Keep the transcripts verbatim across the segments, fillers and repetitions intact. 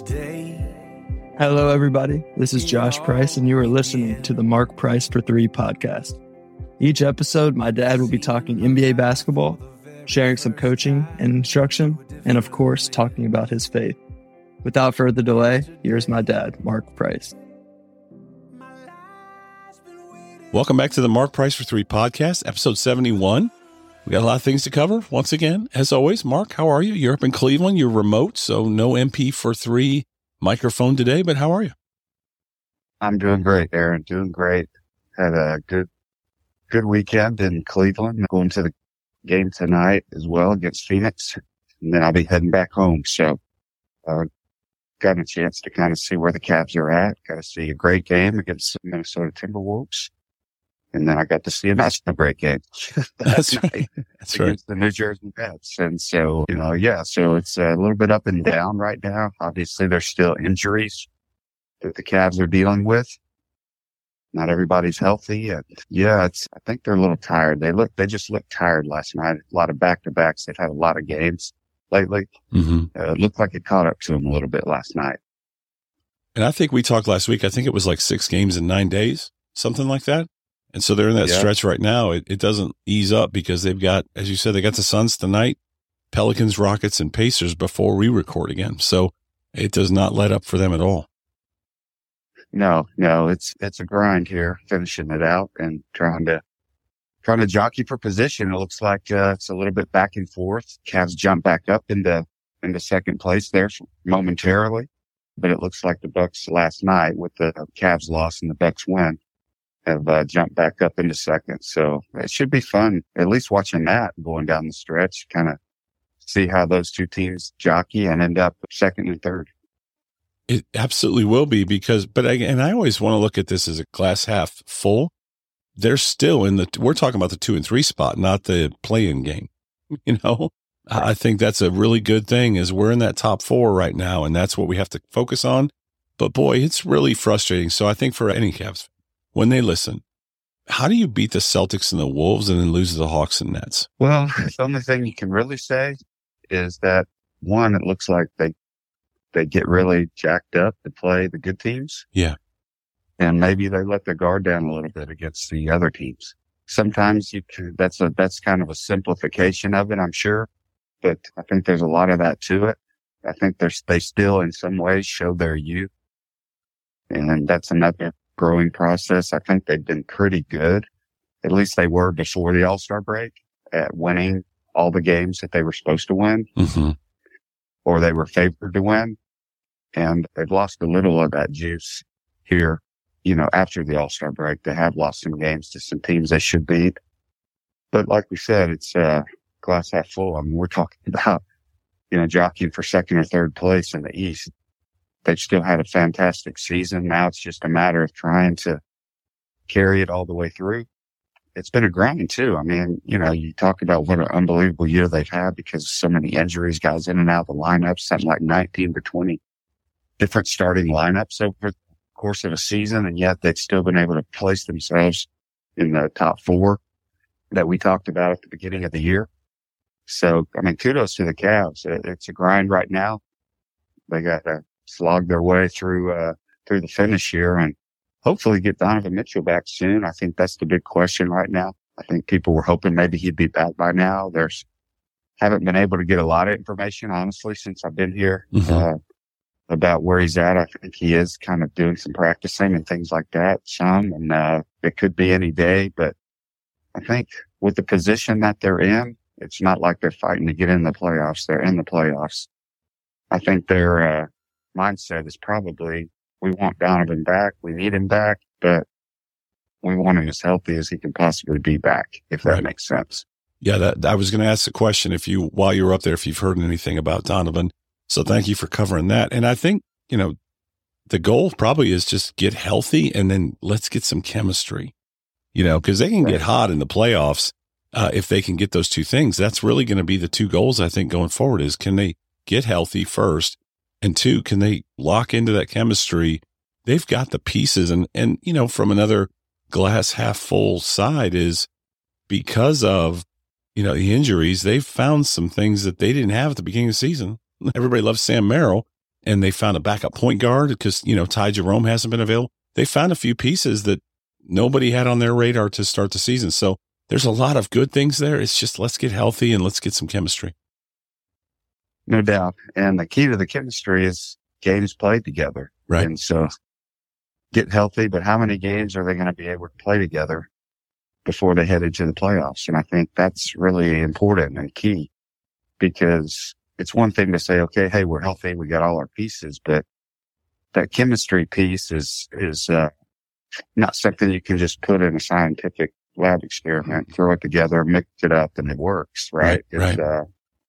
Hello, everybody. This is Josh Price, and you are listening to the Mark Price for Three podcast. Each episode, my dad will be talking N B A basketball, sharing some coaching and instruction, and of course, talking about his faith. Without further delay, here's my dad, Mark Price. Welcome back to the Mark Price for Three podcast, episode seventy-one. We got a lot of things to cover. Once again, as always, Mark, how are you? You're up in Cleveland. You're remote, so no M P for three microphone today, but how are you? I'm doing great, Aaron. Doing great. Had a good, good weekend in Cleveland. Going to the game tonight as well against Phoenix, and then I'll be heading back home. So, uh, got a chance to kind of see where the Cavs are at. Got to see a great game against the Minnesota Timberwolves. And then I got to see a national break game. That's right. That's right. Against the New Jersey Nets. And so, you know, yeah, so it's a little bit up and down right now. Obviously, there's still injuries that the Cavs are dealing with. Not everybody's healthy. And yeah, it's, I think they're a little tired. They look, they just looked tired last night. A lot of back-to-backs. They've had a lot of games lately. Mm-hmm. Uh, it looked like it caught up to them a little bit last night. And I think we talked last week, I think it was like six games in nine days, something like that. And so they're in that yeah. stretch right now. It, it doesn't ease up because they've got, as you said, they got the Suns tonight, Pelicans, Rockets, and Pacers before we record again. So it does not let up for them at all. No, no, it's it's a grind here, finishing it out and trying to trying to jockey for position. It looks like uh, it's a little bit back and forth. Cavs jump back up into into second place there momentarily, but it looks like the Bucks last night with the Cavs loss and the Bucks win have uh, jumped back up into second. So it should be fun, at least watching that going down the stretch, kind of see how those two teams jockey and end up second and third. It absolutely will be because, but I, and I always want to look at this as a glass half full. They're still in the, we're talking about the two and three spot, not the play-in game. You know, right. I think that's a really good thing is we're in that top four right now, and that's what we have to focus on. But boy, it's really frustrating. So I think for any Cavs, when they listen, how do you beat the Celtics and the Wolves and then lose to the Hawks and Nets? Well, the only thing you can really say is that, one, it looks like they they get really jacked up to play the good teams. Yeah. And maybe they let their guard down a little bit against the other teams. Sometimes you can, that's a, that's kind of a simplification of it, I'm sure. But I think there's a lot of that to it. I think there's, they still in some ways show their youth. And that's another growing process. I think they've been pretty good. At least they were before the All-Star break at winning all the games that they were supposed to win mm-hmm. or they were favored to win. And they've lost a little of that juice here, you know, after the All-Star break. They have lost some games to some teams they should beat. But like we said, it's uh, glass half full. I mean, we're talking about, you know, jockeying for second or third place in the East. They've still had a fantastic season. Now it's just a matter of trying to carry it all the way through. It's been a grind too. I mean, you know, you talk about what an unbelievable year they've had because of so many injuries, guys in and out of the lineup, something like nineteen to twenty different starting lineups over the course of a season. And yet they've still been able to place themselves in the top four that we talked about at the beginning of the year. So, I mean, kudos to the Cavs. It's a grind right now. They got to slog their way through, uh, through the finish here and hopefully get Donovan Mitchell back soon. I think that's the big question right now. I think people were hoping maybe he'd be back by now. There's, haven't been able to get a lot of information, honestly, since I've been here, mm-hmm. uh, about where he's at. I think he is kind of doing some practicing and things like that, some, and, uh, it could be any day, but I think with the position that they're in, it's not like they're fighting to get in the playoffs. They're in the playoffs. I think they're, uh, mindset is probably we want Donovan back, we need him back, but we want him as healthy as he can possibly be back, if that right. makes sense. Yeah, that I was going to ask the question if you while you were up there if you've heard anything about Donovan. So thank you for covering that. And I think, you know, the goal probably is just get healthy and then let's get some chemistry. You know, because they can right. get hot in the playoffs uh, if they can get those two things. That's really going to be the two goals I think going forward is can they get healthy first? And two, can they lock into that chemistry? They've got the pieces. And, and, you know, from another glass half full side is because of, you know, the injuries, they've found some things that they didn't have at the beginning of the season. Everybody loves Sam Merrill, and they found a backup point guard because, you know, Ty Jerome hasn't been available. They found a few pieces that nobody had on their radar to start the season. So there's a lot of good things there. It's just, let's get healthy and let's get some chemistry. No doubt. And the key to the chemistry is games played together. Right. And so get healthy, but how many games are they going to be able to play together before they head into the playoffs? And I think that's really important and key, because it's one thing to say, okay, hey, we're healthy, we got all our pieces, but that chemistry piece is, is, uh, not something you can just put in a scientific lab experiment, throw it together, mix it up, and it works, right? Right, it's, right. uh,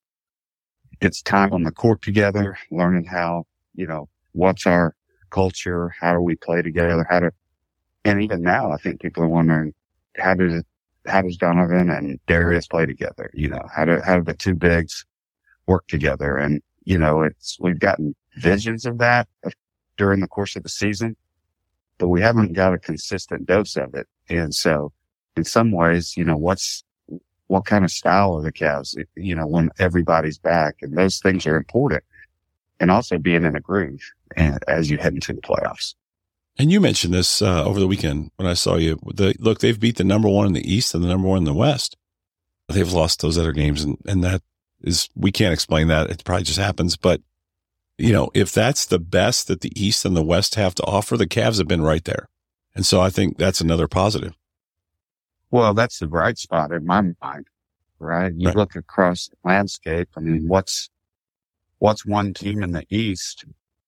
it's time on the court together, learning how, you know, what's our culture? How do we play together? How do, and even now, I think people are wondering, how does, how does Donovan and Darius play together? You know, how do, how do the two bigs work together? And, you know, it's, we've gotten visions of that during the course of the season, but we haven't got a consistent dose of it. And so in some ways, you know, what's, what kind of style are the Cavs, you know, when everybody's back, and those things are important, and also being in a groove and as you head into the playoffs. And you mentioned this uh, over the weekend when I saw you. The, look, they've beat the number one in the East and the number one in the West. They've lost those other games, and, and that is, we can't explain that. It probably just happens. But, you know, if that's the best that the East and the West have to offer, the Cavs have been right there. And so I think that's another positive. Well, that's the bright spot in my mind, right? You Right. look across the landscape. I mean, what's, what's one team in the East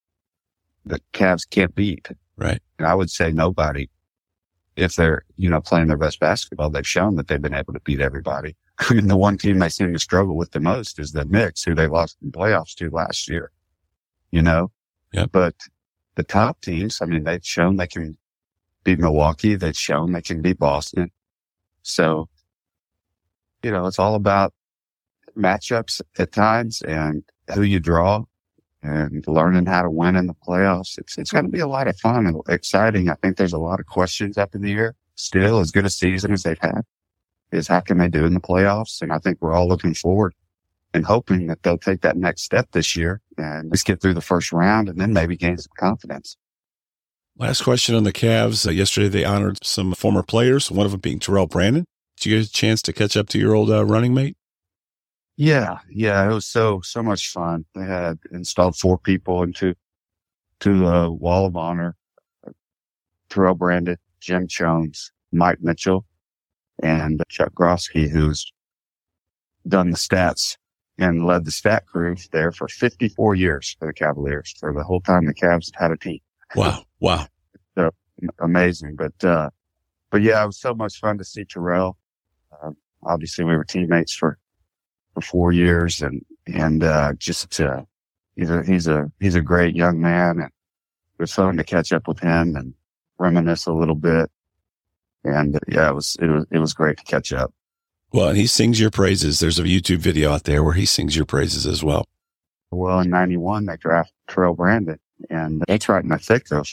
that Cavs can't beat? Right. And I would say nobody. If they're, you know, playing their best basketball, they've shown that they've been able to beat everybody. I mean, the one team they seem to struggle with the most is the Knicks, who they lost in playoffs to last year, you know? Yep. But the top teams, I mean, they've shown they can beat Milwaukee. They've shown they can beat Boston. So, you know, it's all about matchups at times and who you draw and learning how to win in the playoffs. It's, it's going to be a lot of fun and exciting. I think there's a lot of questions up in the air. Still, as good a season as they've had is how can they do in the playoffs? And I think we're all looking forward and hoping that they'll take that next step this year and just get through the first round and then maybe gain some confidence. Last question on the Cavs. Uh, yesterday, they honored some former players, one of them being Terrell Brandon. Did you get a chance to catch up to your old uh, running mate? Yeah. Yeah. It was so, so much fun. They had installed four people into, to the Wall of Honor. Terrell Brandon, Jim Jones, Mike Mitchell, and Chuck Grosky, who's done the stats and led the stat crew there for fifty-four years for the Cavaliers, for the whole time the Cavs had a team. Wow. Wow. So amazing. But, uh, but yeah, it was so much fun to see Terrell. Uh, obviously we were teammates for, for four years and, and, uh, just, uh, he's a, he's a, he's a great young man, and it was fun to catch up with him and reminisce a little bit. And uh, yeah, it was, it was, it was great to catch up. Well, and he sings your praises. There's a YouTube video out there where he sings your praises as well. Well, in ninety-one, they drafted Terrell Brandon, and it's right in the thick of,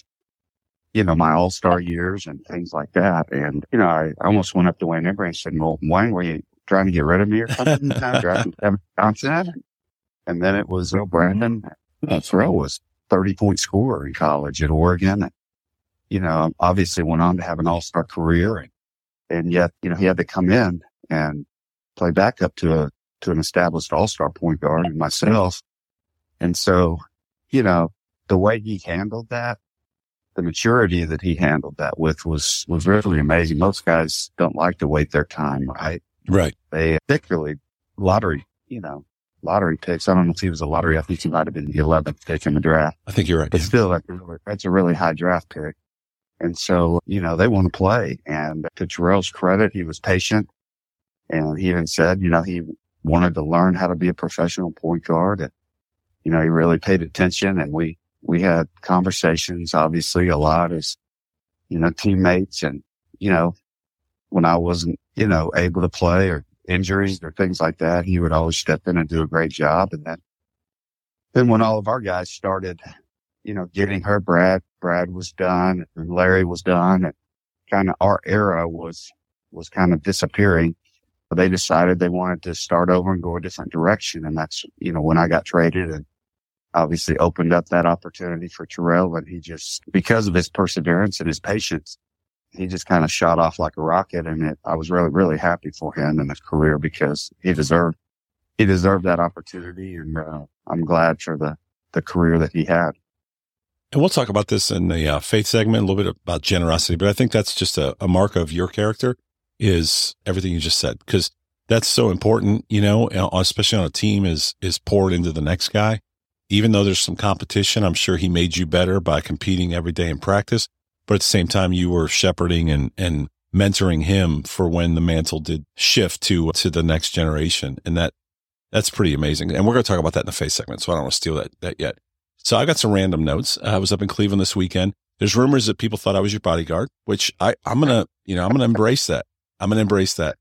you know, my all-star years and things like that. And, you know, I almost went up to Wayne Embry and said, well, Wayne, were you trying to get rid of me or something? Drafting Kevin Johnson? And then it was Terrell Brandon. Uh, Terrell was thirty-point scorer in college at Oregon. And, you know, obviously went on to have an all-star career. And, and yet, you know, he had to come in and play backup to a, to an established all-star point guard and myself. And so, you know, the way he handled that, the maturity that he handled that with was, was really amazing. Most guys don't like to wait their time, right? Right. They, particularly lottery, you know, lottery picks. I don't know if he was a lottery. I think he might have been the eleventh pick in the draft. I think you're right. But Yeah. still, that's a, really, that's a really high draft pick. And so, you know, they want to play. And to Terrell's credit, he was patient. And he even said, you know, he wanted to learn how to be a professional point guard. And, you know, he really paid attention, and we, we had conversations, obviously a lot as, you know, teammates. And, you know, when I wasn't, you know, able to play or injuries or things like that, he would always step in and do a great job. And then, then when all of our guys started, you know, getting hurt, Brad, Brad was done and Larry was done, and kind of our era was, was kind of disappearing. But they decided they wanted to start over and go a different direction. And that's, you know, when I got traded and obviously opened up that opportunity for Terrell. And he just, because of his perseverance and his patience, he just kind of shot off like a rocket. And it, I was really, really happy for him in his career because he deserved, he deserved that opportunity. And uh, I'm glad for the, the career that he had. And we'll talk about this in the uh, faith segment, a little bit about generosity, but I think that's just a, a mark of your character is everything you just said, because that's so important, you know, especially on a team is, is poured into the next guy. Even though there's some competition, I'm sure he made you better by competing every day in practice. But at the same time, you were shepherding and, and mentoring him for when the mantle did shift to, to the next generation. And that, that's pretty amazing. And we're going to talk about that in the faith segment. So I don't want to steal that, that yet. So I got some random notes. I was up in Cleveland this weekend. There's rumors that people thought I was your bodyguard, which I, I'm going to, you know, I'm going to embrace that. I'm going to embrace that.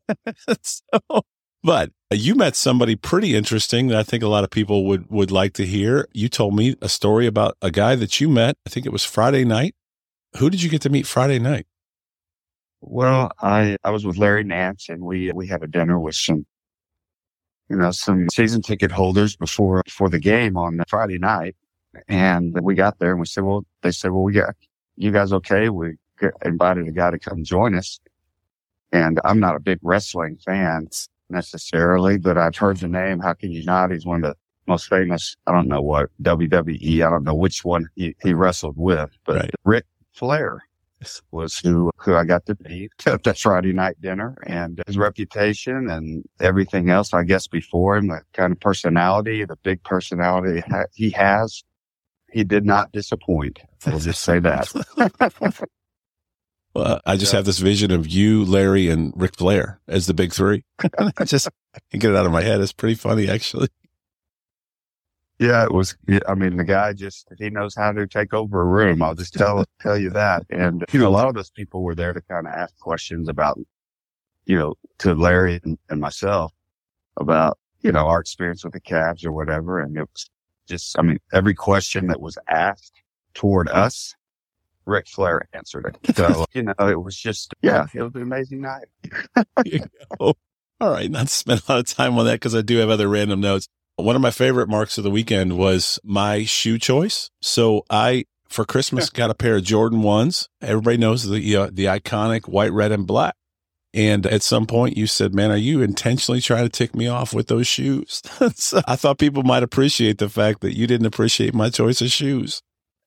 so, but you met somebody pretty interesting that I think a lot of people would, would like to hear. You told me a story about a guy that you met. I think it was Friday night. Who did you get to meet Friday night? Well, I, I was with Larry Nance, and we, we had a dinner with some, you know, some season ticket holders before, before the game on Friday night. And we got there and we said, well, they said, well, we got, you guys okay? We invited a guy to come join us. And I'm not a big wrestling fan necessarily, but I've heard the name. How can you not? He's one of the most famous, I don't know what, W W E. I don't know which one he, he wrestled with, but right. Ric Flair was who, who I got to meet at that Friday night dinner, and his reputation and everything else, I guess, before him, the kind of personality, the big personality he has, he did not disappoint. We'll just say that. Well, I just yeah. have this vision of you, Larry, and Ric Flair as the big three. I just I can get it out of my head. It's pretty funny, actually. Yeah, it was. I mean, the guy just, he knows how to take over a room. I'll just tell tell you that. And, you know, a lot of those people were there to kind of ask questions about, you know, to Larry and, and myself about, you know, our experience with the Cavs or whatever. And it was just, I mean, every question that was asked toward us, Ric Flair answered it. So, you know, it was just, yeah, it was an amazing night. All right. Not to spend a lot of time on that because I do have other random notes. One of my favorite marks of the weekend was my shoe choice. So I, for Christmas, got a pair of Jordan ones. Everybody knows the, uh, the iconic white, red, and black. And at some point you said, man, are you intentionally trying to tick me off with those shoes? So I thought people might appreciate the fact that you didn't appreciate my choice of shoes.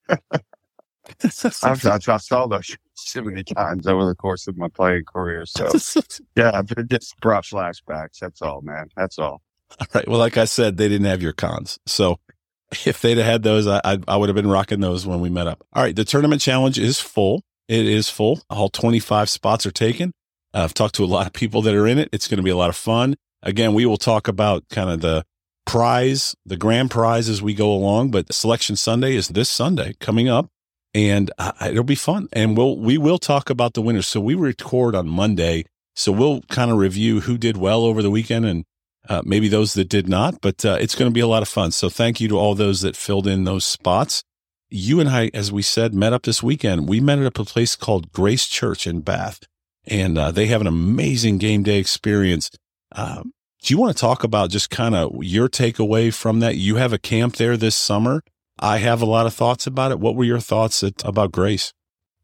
I've, I saw those shoes so many times over the course of my playing career. So yeah, it just brought flashbacks. That's all, man. That's all. All right. Well, like I said, they didn't have your cons. So if they'd have had those, I, I, I would have been rocking those when we met up. All right. The tournament challenge is full. It is full. All twenty-five spots are taken. Uh, I've talked to a lot of people that are in it. It's going to be a lot of fun. Again, we will talk about kind of the prize, the grand prize as we go along, but Selection Sunday is this Sunday coming up, and uh, it'll be fun. And we'll, we will talk about the winners. So we record on Monday. So we'll kind of review who did well over the weekend and Uh, maybe those that did not, but uh, it's going to be a lot of fun. So thank you to all those that filled in those spots. You and I, as we said, met up this weekend. We met at a place called Grace Church in Bath, and uh, they have an amazing game day experience. Um, do you want to talk about just kind of your takeaway from that? You have a camp there this summer. I have a lot of thoughts about it. What were your thoughts at, about Grace?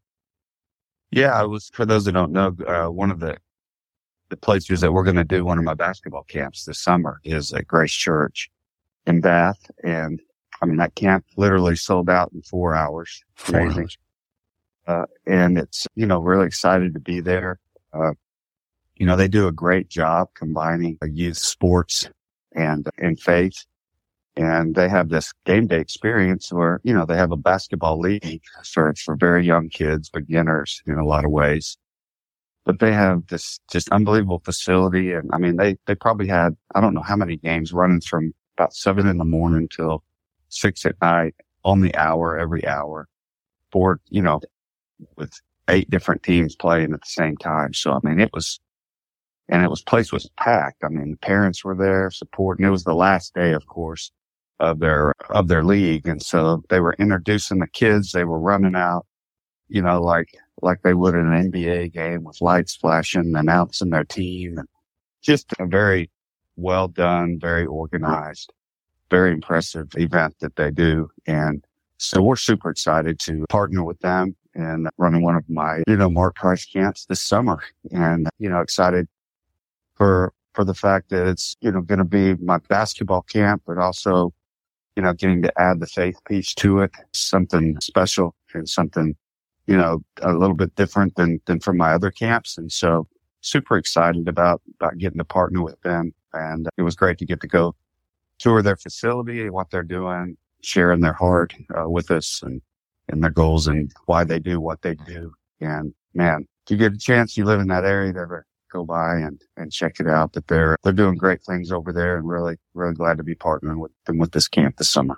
Yeah, I was, for those that don't know, uh, one of the the places that we're going to do one of my basketball camps this summer is at Grace Church in Bath. And I mean, that camp literally sold out in four hours. Four Amazing. hours. Uh, and it's, you know, really excited to be there. Uh, you know, they do a great job combining youth sports and, and faith. And they have this game day experience where, you know, they have a basketball league for, for very young kids, beginners in a lot of ways. But they have this just unbelievable facility. And I mean, they, they probably had, I don't know how many games running from about seven in the morning till six at night on the hour, every hour for, you know, with eight different teams playing at the same time. So, I mean, it was, and it was, place was packed. I mean, the parents were there supporting. It was the last day, of course, of their, of their league. And so they were introducing the kids. They were running out, you know, like, like they would in an N B A game with lights flashing, announcing their team, and just a very well done, very organized very impressive event that they do. And so we're super excited to partner with them and running one of my, you know, Mark Price camps this summer. And, you know, excited for, for the fact that it's, you know, going to be my basketball camp, but also, you know, getting to add the faith piece to it, something special and something, you know, a little bit different than, than from my other camps. And so super excited about, about getting to partner with them. And it was great to get to go tour their facility and what they're doing, sharing their heart uh, with us and, and their goals and why they do what they do. And man, if you get a chance, you live in that area, to go by and, and check it out. But they're, they're doing great things over there, and really, really glad to be partnering with them with this camp this summer.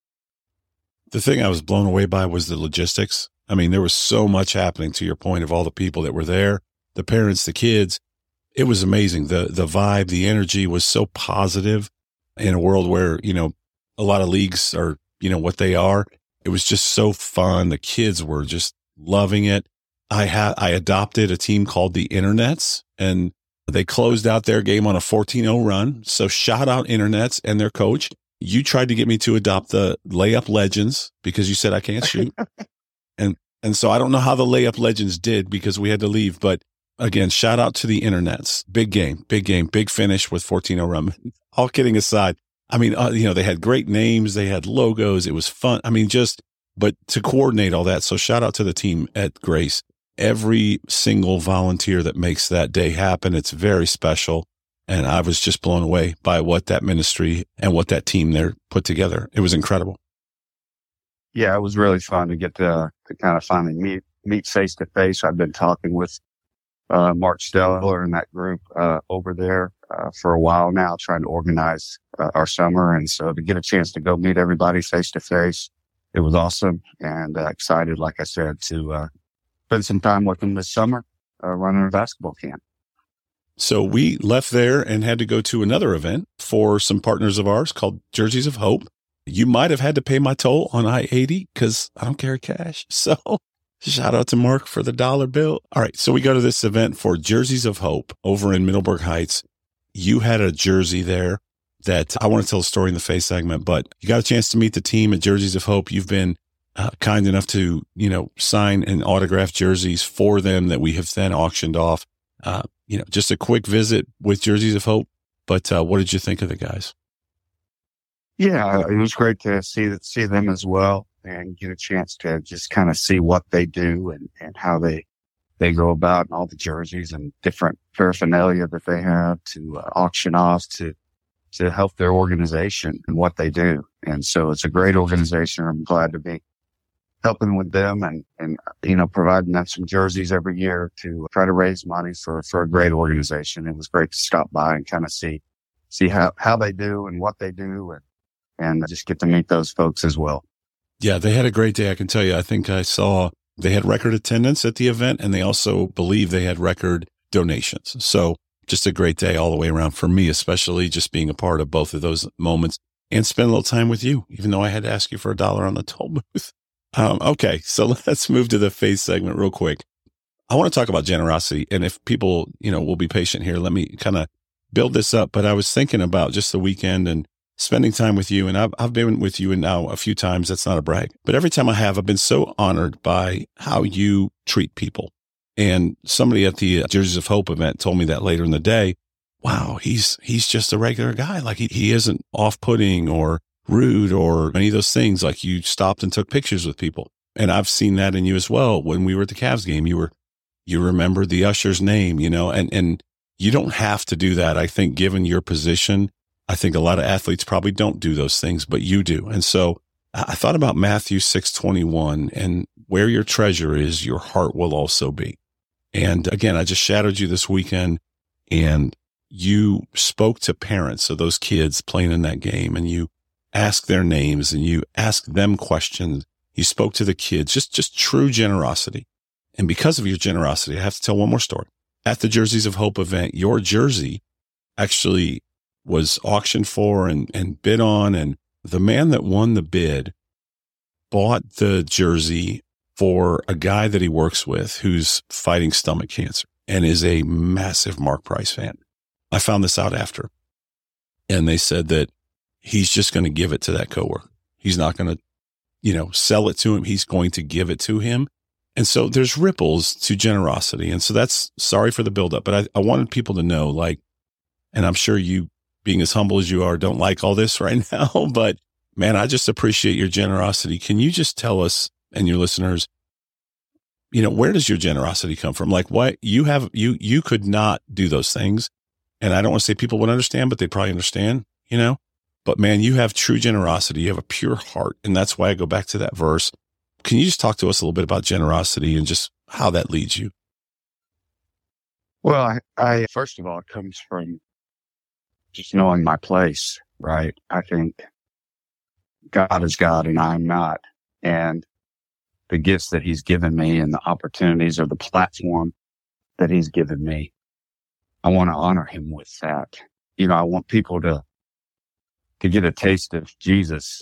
The thing I was blown away by was the logistics. I mean, there was so much happening, to your point, of all the people that were there, the parents, the kids. It was amazing. The, the vibe, the energy was so positive in a world where, you know, a lot of leagues are, you know, what they are. It was just so fun. The kids were just loving it. I had, I adopted a team called the Internets, and they closed out their game on a fourteen oh run. So shout out Internets and their coach. You tried to get me to adopt the Layup Legends because you said I can't shoot. and, and so I don't know how the Layup Legends did because we had to leave. But again, shout out to the Internets. Big game, big game, big finish with fourteen oh run. All kidding aside. I mean, uh, you know, they had great names. They had logos. It was fun. I mean, just, but to coordinate all that. So shout out to the team at Grace. Every single volunteer that makes that day happen. It's very special. And I was just blown away by what that ministry and what that team there put together. It was incredible. Yeah, it was really fun to get to, to kind of finally meet, meet face to face. I've been talking with, uh, Mark Steller and that group, uh, over there, uh, for a while now, trying to organize uh, our summer. And so to get a chance to go meet everybody face to face, it was awesome. And uh, excited, like I said, to, uh, spend some time with them this summer, uh, running a basketball camp. So we left there and had to go to another event for some partners of ours called Jerseys of Hope. You might have had to pay my toll on I eighty because I don't carry cash. So shout out to Mark for the dollar bill. All right. So we go to this event for Jerseys of Hope over in Middleburg Heights. You had a jersey there that I want to tell a story in the face segment, but you got a chance to meet the team at Jerseys of Hope. You've been Uh, kind enough to, you know, sign and autograph jerseys for them that we have then auctioned off. Uh, you know, just a quick visit with Jerseys of Hope. But uh, what did you think of the guys? Yeah, it was great to see that, see them as well, and get a chance to just kind of see what they do and, and how they they go about, and all the jerseys and different paraphernalia that they have to uh, auction off to to help their organization and what they do. And so it's a great organization. I'm glad to be helping with them and, and, you know, providing them some jerseys every year to try to raise money for, for a great organization. It was great to stop by and kind of see, see how, how they do and what they do, and, and just get to meet those folks as well. Yeah, they had a great day. I can tell you, I think I saw they had record attendance at the event, and they also believe they had record donations. So just a great day all the way around for me, especially just being a part of both of those moments and spend a little time with you, even though I had to ask you for a dollar on the toll booth. Um, okay, so let's move to the face segment real quick. I want to talk about generosity, and if people, you know, will be patient here, let me kind of build this up. But I was thinking about just the weekend and spending time with you, and I've, I've been with you now a few times. That's not a brag, but every time I have, I've been so honored by how you treat people. And somebody at the Jerseys of Hope event told me that later in the day. Wow, he's he's just a regular guy. Like he, he isn't off-putting or rude or any of those things. Like you stopped and took pictures with people. And I've seen that in you as well. When we were at the Cavs game, you were, you remembered the usher's name, you know, and, and you don't have to do that. I think given your position, I think a lot of athletes probably don't do those things, but you do. And so I thought about Matthew six twenty-one, and where your treasure is, your heart will also be. And again, I just shadowed you this weekend, and you spoke to parents of those kids playing in that game, and you ask their names and you ask them questions. You spoke to the kids, just, just true generosity. And because of your generosity, I have to tell one more story. At the Jerseys of Hope event, your jersey actually was auctioned for and, and bid on. And the man that won the bid bought the jersey for a guy that he works with who's fighting stomach cancer and is a massive Mark Price fan. I found this out after. And they said that he's just going to give it to that coworker. He's not going to, you know, sell it to him. He's going to give it to him. And so there's ripples to generosity. And so that's, sorry for the buildup, but I, I wanted people to know, like, and I'm sure you, being as humble as you are, don't like all this right now, but man, I just appreciate your generosity. Can you just tell us and your listeners, you know, where does your generosity come from? Like, what you have, you, you could not do those things. And I don't want to say people would understand, but they probably understand, you know, but man, you have true generosity. You have a pure heart. And that's why I go back to that verse. Can you just talk to us a little bit about generosity and just how that leads you? Well, I, I first of all, it comes from just knowing my place, right? I think God is God and I'm not. And the gifts that he's given me and the opportunities or the platform that he's given me, I want to honor him with that. You know, I want people to, to get a taste of Jesus,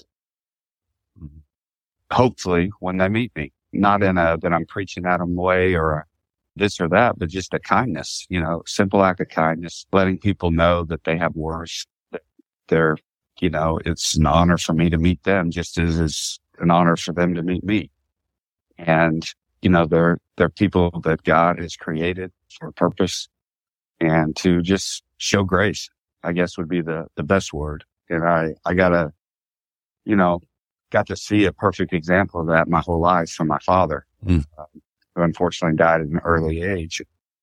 hopefully when they meet me, not in a, that I'm preaching at them way or a, this or that, but just a kindness, you know, simple act of kindness, letting people know that they have worth, that they're, you know, it's an honor for me to meet them just as it's an honor for them to meet me. And, you know, they're, they're people that God has created for a purpose and to just show grace, I guess would be the, the best word. And I, I gotta, you know, got to see a perfect example of that my whole life from my father. Mm. Um, who unfortunately died at an early age.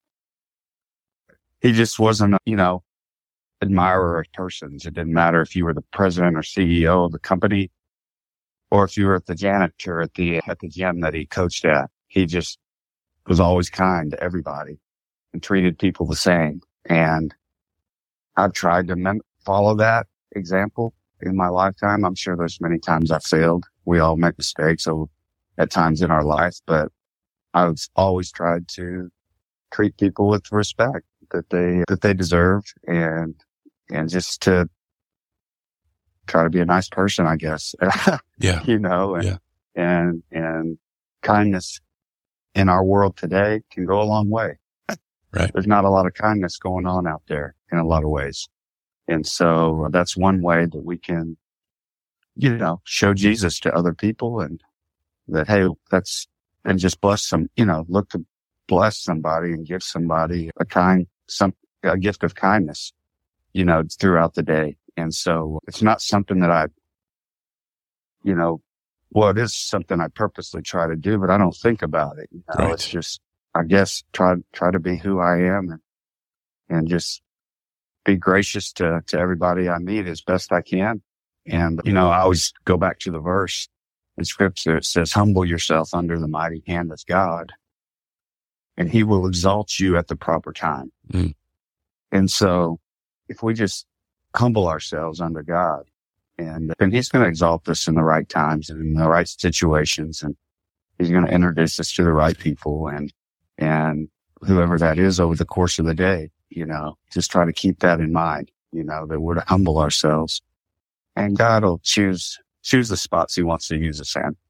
He just wasn't, a, you know, admirer of persons. It didn't matter if you were the president or C E O of the company or if you were the janitor at the, at the gym that he coached at. He just was always kind to everybody and treated people the same. And I've tried to mem- follow that example in my lifetime. I'm sure there's many times I failed. We all make mistakes so at times in our life, but I've always tried to treat people with respect that they, that they deserve and, and just to try to be a nice person, I guess. Yeah. You know, and, yeah. and, and kindness in our world today can go a long way. Right. There's not a lot of kindness going on out there in a lot of ways. And so that's one way that we can, you know, show Jesus to other people and that, hey, that's, and just bless some, you know, look to bless somebody and give somebody a kind, some, a gift of kindness, you know, throughout the day. And so it's not something that I, you know, well, it is something I purposely try to do, but I don't think about it. You know, right. It's just, I guess, try, try to be who I am and, and just be gracious to, to everybody I meet as best I can. And, you know, I always go back to the verse in scripture. It says, humble yourself under the mighty hand of God and he will exalt you at the proper time. Mm. And so if we just humble ourselves under God and then he's going to exalt us in the right times and in the right situations. And he's going to introduce us to the right people and, and whoever that is over the course of the day, you know, just try to keep that in mind, you know, that we're to humble ourselves and God will choose choose the spots he wants to use us in.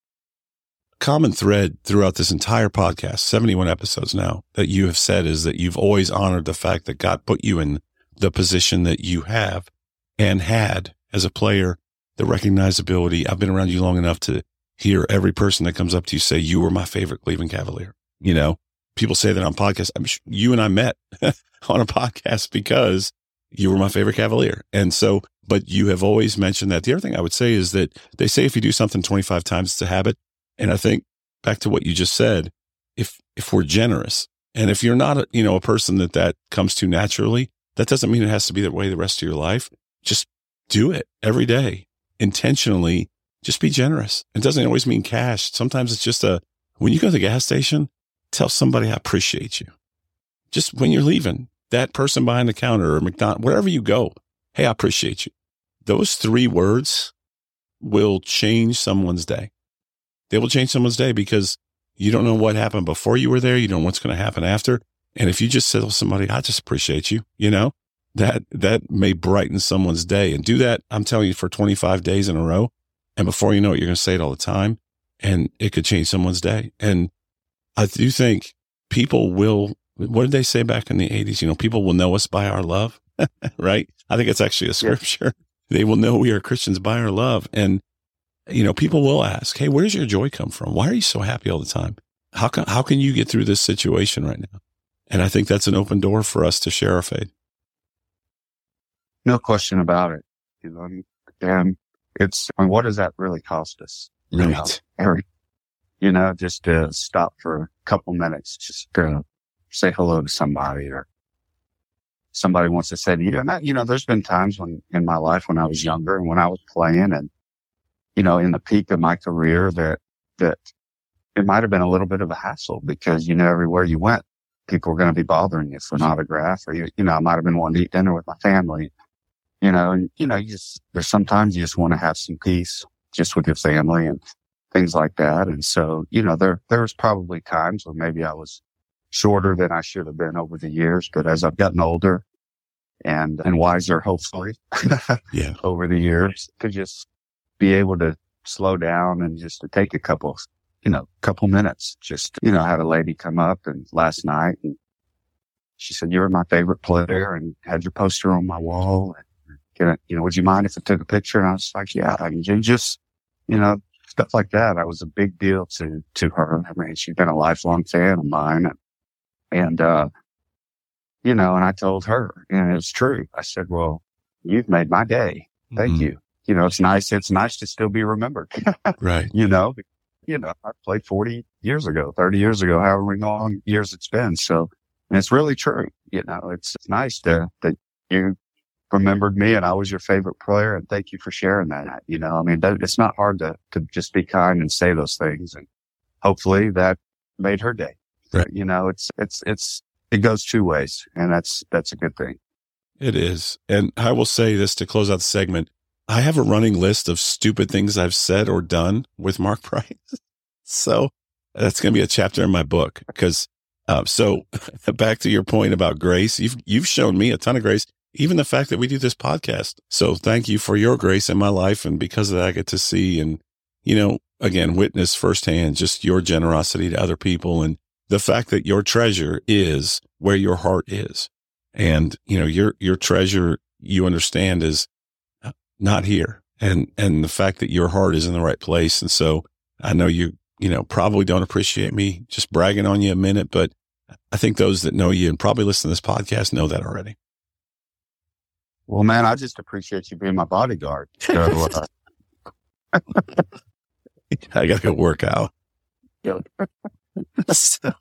Common thread throughout this entire podcast, seventy-one episodes now, that you have said is that you've always honored the fact that God put you in the position that you have and had as a player, the recognizability. I've been around you long enough to hear every person that comes up to you say, you were my favorite Cleveland Cavalier. You know, people say that on podcasts. I'm sure you and I met on a podcast because you were my favorite Cavalier. And so, but you have always mentioned that. The other thing I would say is that they say if you do something twenty-five times, it's a habit. And I think back to what you just said, if, if we're generous and if you're not, a, you know, a person that that comes to naturally, that doesn't mean it has to be that way the rest of your life. Just do it every day intentionally. Just be generous. It doesn't always mean cash. Sometimes it's just a, when you go to the gas station, tell somebody I appreciate you. Just when you're leaving, that person behind the counter or McDonald's, wherever you go, hey, I appreciate you. Those three words will change someone's day. They will change someone's day because you don't know what happened before you were there. You don't know what's going to happen after. And if you just tell somebody, I just appreciate you, you know, that, that may brighten someone's day. And do that, I'm telling you, for twenty-five days in a row. And before you know it, you're going to say it all the time and it could change someone's day. And I do think people will, what did they say back in the eighties? You know, people will know us by our love, right? I think it's actually a scripture. they will know we are Christians by our love. And, you know, people will ask, hey, where's your joy come from? Why are you so happy all the time? How can, how can you get through this situation right now? And I think that's an open door for us to share our faith. No question about it. You know, and it's, I mean, what does that really cost us? Right. You know, every, you know, just to stop for a couple minutes, just to say hello to somebody, or somebody wants to say to you. And that, you know, there's been times when in my life when I was younger and when I was playing and, you know, in the peak of my career that, that it might have been a little bit of a hassle because, you know, everywhere you went, people were going to be bothering you for an autograph, or, you, you know, I might have been wanting to eat dinner with my family, you know, and, you know, you just, there's sometimes you just want to have some peace just with your family and things like that. And so, you know, there, there was probably times where maybe I was shorter than I should have been over the years. But as I've gotten older and, and wiser, hopefully, yeah, over the years, to just be able to slow down and just to take a couple, you know, couple minutes. Just, you know, I had a lady come up and last night and she said, "You're my favorite player," and had your poster on my wall. And, can I, you know, would you mind if I took a picture? And I was like, yeah, I mean, just, you know, stuff like that. I was a big deal to, to her. I mean, she's been a lifelong fan of mine. And, and, uh, you know, and I told her, and it's true. I said, well, you've made my day. Thank mm-hmm. you. You know, it's nice. It's nice to still be remembered. Right. You know, you know, I played forty years ago, thirty years ago, however many long years it's been. So, and it's really true. You know, it's, it's nice to, that you remembered me and I was your favorite player. And thank you for sharing that. You know, I mean, that, it's not hard to, to just be kind and say those things. And hopefully that made her day. Right. You know, it's, it's, it's, it goes two ways, and that's, that's a good thing. It is. And I will say this to close out the segment. I have a running list of stupid things I've said or done with Mark Price. So that's going to be a chapter in my book. Because, uh, so back to your point about grace, you've, you've shown me a ton of grace, even the fact that we do this podcast. So thank you for your grace in my life. And because of that, I get to see and, you know, again, witness firsthand just your generosity to other people and the fact that your treasure is where your heart is. And, you know, your, your treasure, you understand, is not here. And, and the fact that your heart is in the right place. And so I know you, you know, probably don't appreciate me just bragging on you a minute, but I think those that know you and probably listen to this podcast know that already. Well, man, I just appreciate you being my bodyguard. So, uh... I got to go work out. so,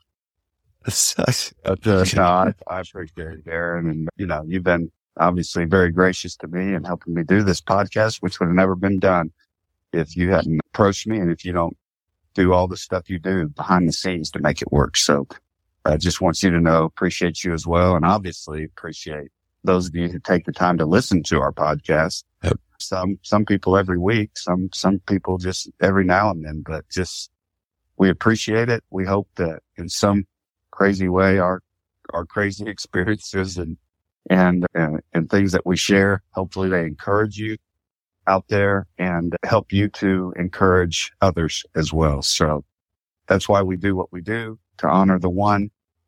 so, uh, no, I, I appreciate it, Darren. And, you know, you've been obviously very gracious to me and helping me do this podcast, which would have never been done if you hadn't approached me and if you don't do all the stuff you do behind the scenes to make it work. So I just want you to know, appreciate you as well. And obviously appreciate those of you who take the time to listen to our podcast. Yep. Some, some people every week, some, some people just every now and then, but just, we appreciate it. We hope that in some crazy way, our, our crazy experiences and, and, and, and things that we share, hopefully they encourage you out there and help you to encourage others as well. So that's why we do what we do, to honor the one.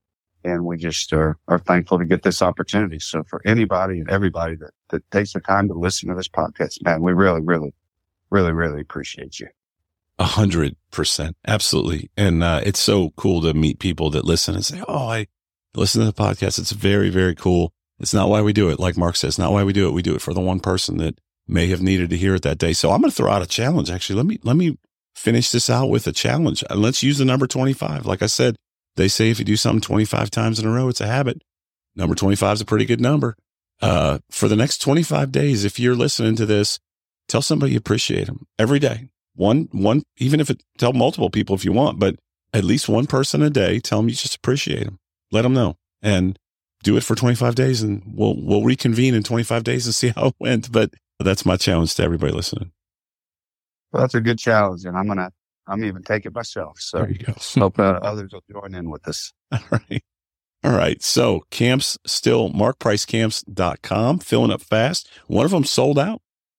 And we just are, are thankful to get this opportunity. So for anybody and everybody that, that takes the time to listen to this podcast, man, we really, really, really, really appreciate you. A hundred percent. Absolutely. And, uh, it's so cool to meet people that listen and say, oh, I listen to the podcast. It's very, very cool. It's not why we do it. Like Mark says, not why we do it. We do it for the one person that may have needed to hear it that day. So I'm going to throw out a challenge. Actually, let me, let me finish this out with a challenge. Let's use the number twenty-five. Like I said, they say if you do something twenty-five times in a row, it's a habit. Number twenty-five is a pretty good number. Uh, for the next twenty-five days, if you're listening to this, tell somebody you appreciate them every day. One, one, even if it, tell multiple people if you want, but at least one person a day, tell them you just appreciate them. Let them know and do it for twenty-five days and we'll, we'll reconvene in twenty-five days and see how it went. But that's my challenge to everybody listening. Well, that's a good challenge. And I'm going to, I'm even take it myself. So there you go. Hope uh, others will join in with us. All right. All right. So camps still, mark price camps dot com, filling up fast. One of them sold out.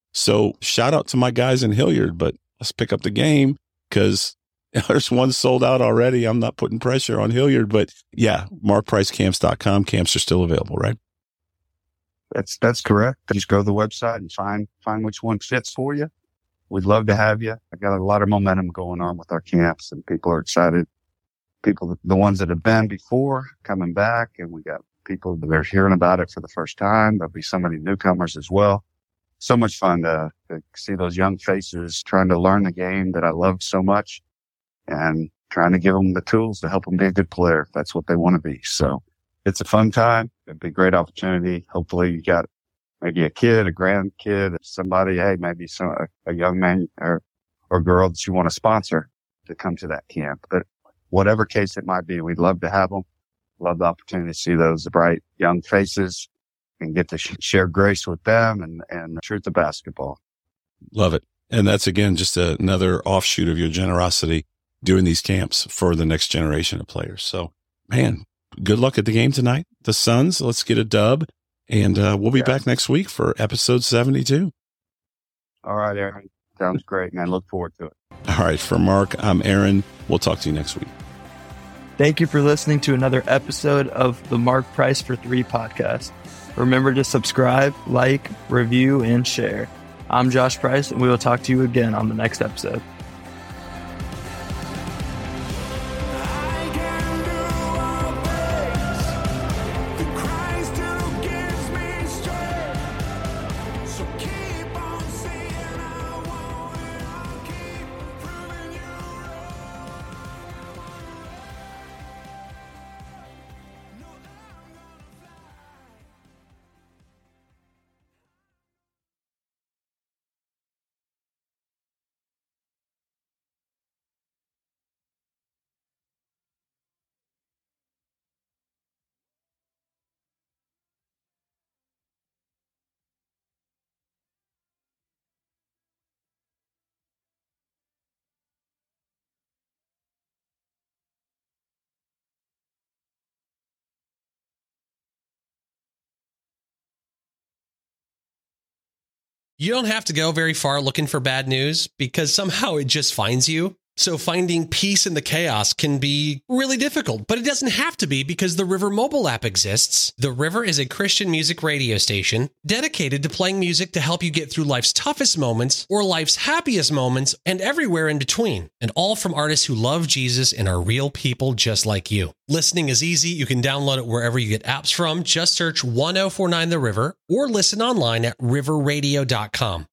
So shout out to my guys in Hilliard, but let's pick up the game because there's one sold out already. I'm not putting pressure on Hilliard, but yeah, mark price camps dot com. Camps are still available, right? That's, that's correct. Just go to the website and find, find which one fits for you. We'd love to have you. I got a lot of momentum going on with our camps and people are excited. People, the ones that have been before coming back, and we got people that are hearing about it for the first time. There'll be so many newcomers as well. So much fun to, to see those young faces trying to learn the game that I love so much and trying to give them the tools to help them be a good player if that's what they want to be. So it's a fun time. It'd be a great opportunity. Hopefully you got maybe a kid, a grandkid, somebody, hey, maybe some, a, a young man or, or girl that you want to sponsor to come to that camp. But whatever case it might be, we'd love to have them. Love the opportunity to see those bright young faces and get to sh- share grace with them and, and the truth of basketball. Love it. And that's, again, just a, another offshoot of your generosity doing these camps for the next generation of players. So, man, good luck at the game tonight. The Suns, let's get a dub. And uh, we'll be yeah. back next week for episode seventy-two. All right, Aaron. Sounds great, man. Look forward to it. All right. For Mark, I'm Aaron. We'll talk to you next week. Thank you for listening to another episode of the Mark Price for Three podcast. Remember to subscribe, like, review, and share. I'm Josh Price, and we will talk to you again on the next episode. You don't have to go very far looking for bad news because somehow it just finds you. So finding peace in the chaos can be really difficult, but it doesn't have to be because the River mobile app exists. The River is a Christian music radio station dedicated to playing music to help you get through life's toughest moments or life's happiest moments and everywhere in between, and all from artists who love Jesus and are real people just like you. Listening is easy. You can download it wherever you get apps from. Just search one oh four nine The River or listen online at river radio dot com.